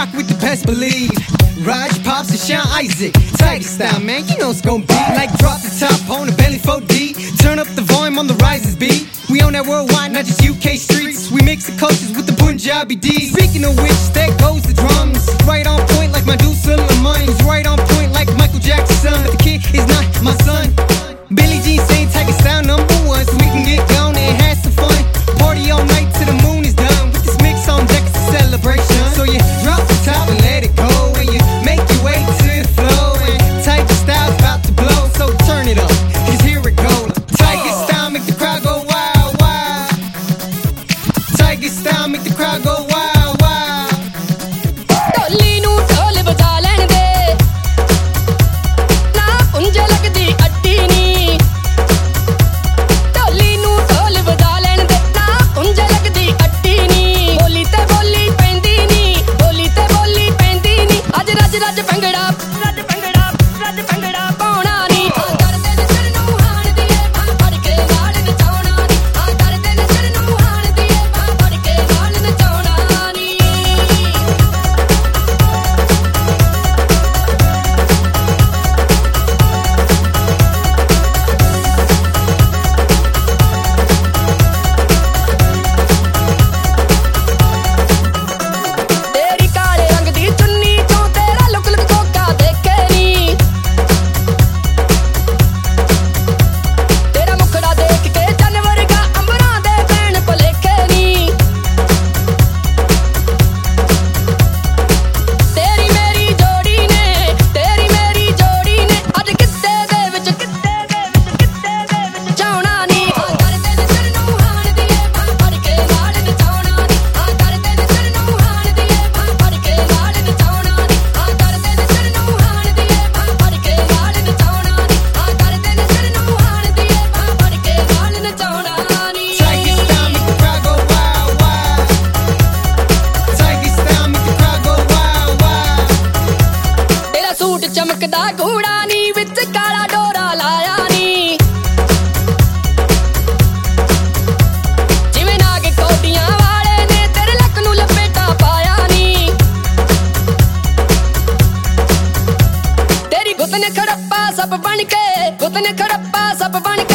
rock with the best, believe. Raj, Pops, and Sean Isaac, Tiger style, man, you know it's gon' be like drop the top on the belly 4D. Turn up the volume on the rises beat. We on that worldwide, not just UK streets. We mix the cultures with the Punjabi D. Speaking of which, there goes the drums. Right on point like my dude Sulaiman. He's right on point like Michael Jackson. But the kid is not my son. Billie Jean saying Tiger style #1, so we can get gone and have some fun. Party all night till the moon is done. With this mix on deck, it's a celebration. So you drop the top and let it go, and you make your way to the flow. And Tiger style's about to blow, so turn it up, 'cause here it goes. Tiger style make the crowd go wild, wild. Tiger style make the crowd go wild, wild. ਢੋਲੀ ਨੂੰ ਢੋਲ ਵਜਾ ਲੈਣ ਦੇ, ਨਾ ਉਂਝ ਲੱਗਦੀ ਅੱਡੀ ਨੀ। ਢੋਲੀ ਨੂੰ ਢੋਲ ਵਜਾ ਲੈਣ ਦੇ, ਨਾ ਉਂਝ ਲੱਗਦੀ ਅੱਡੀ ਨੀ। ਬੋਲੀ ਤੇ ਬੋਲੀ ਪੈਂਦੀ ਨੀ, ਬੋਲੀ ਤੇ ਬੋਲੀ ਪੈਂਦੀ ਨੀ। ਅੱਜ ਰੱਜ ਰੱਜ ਭੰਗੜਾ, ਰੱਜ ਭੰਗੜਾ, ਰੱਜ ਭੰਗੜਾ ਪਾਉਣਾ ਨੀ। ਹਾਂ ਕਰਦੇ ਨੇ ਸਿਰ ਨੂੰ ਹਾਣ ਦੀਏ, ਬਾਂਹ ਫੜ ਕੇ ਨਾਲ ਨਚਾਉਣਾ ਨੀ। ਹਾਂ ਕਰਦੇ ਨੇ ਸਿਰ ਨੂੰ ਹਾਣ ਦੀਏ, ਬਾਂਹ ਫੜ ਕੇ ਨਾਲ ਨਚਾਉਣਾ ਨੀ। ਤੇਰੀ ਕਾਲੇ ਰੰਗ ਦੀ ਚੁੰਨੀ ਚੋਂ ਤੇਰਾ ਲੁਕ ਲੁਕ ਕੋਕਾ ਦੇਖੇ ਨੀ। ਤੇਰਾ ਮੁਖੜਾ ਦੇਖ ਕੇ ਚੰਨ ਵਰਗਾ ਅੰਬਰਾਂ ਦੇ ਪੈਣ ਭੁਲੇਖੇ ਨੀ। ਤੇਰੀ ਮੇਰੀ ਜੋੜੀ ਨੇ, ਤੇਰੀ ਮੇਰੀ ਜੋੜੀ ਨੇ ਅੱਜ ਕਿੱਤੇ ਦੇ ਵਿੱਚ, ਕਿੱਤੇ ਦੇ ਵਿੱਚ, ਕਿੱਤੇ ਦੇ ਵਿੱਚ ਜਾਉਣਾ ਨੀ। ਹਾਂ ਕਰਦੇ ਨੇ ਸਿਰ ਨੂੰ ਹਾਣ ਦੀਏ, ਬਾਂਹ ਫੜ ਕੇ ਨਾਲ ਨਚਾਉਣਾ ਨੀ। ਹਾਂ ਕਰਦੇ ਨੇ ਸਿਰ ਨੂੰ ਹਾਣ ਦੀਏ, ਬਾਂਹ ਫੜ ਕੇ ਨਾਲ ਨਚਾਉਣਾ ਨੀ। ਹਾਂ ਕਰਦੇ ਨੇ ਸਿਰ ਨੂੰ ਹਾਣ ਦੀਏ, ਬਾਂਹ ਫੜ ਕੇ ਨਾਲ ਨਚਾਉਣਾ ਨੀ। ਹਾਂ ਕਰਦੇ ਨੇ ਸਿਰ ਨੂੰ ਹਾਣ ਦੀਏ, ਬਾਂਹ ਫੜ ਕੇ ਨਾਲ ਨਚਾਉਣਾ ਨੀ। Tiger style make the crowd go wild, wild. Tiger style make the crowd go wild, wild. ਤੇਰਾ ਸੂਟ ਚਮਕਦਾ ਗੂੜਾ ਨੀ, ਵਿੱਚ ਕਾਲਾ ਡੋਰਾ ਲਾਇਆ ਨੀ। ਜਿਵੇਂ ਨਾਗ ਕੋਟੀਆਂ ਵਾਲੇ ਨੇ ਤੇਰੇ ਲੱਕ ਨੂੰ ਲਪੇਟਾ ਪਾਇਆ ਨੀ। ਤੇਰੀ ਗੁੱਤ ਨੇ ਖੜੱਪਾ ਸੱਪ ਬਣ ਕੇ, ਗੁੱਤ ਨੇ ਖੜੱਪਾ ਸੱਪ ਬਣ ਕੇ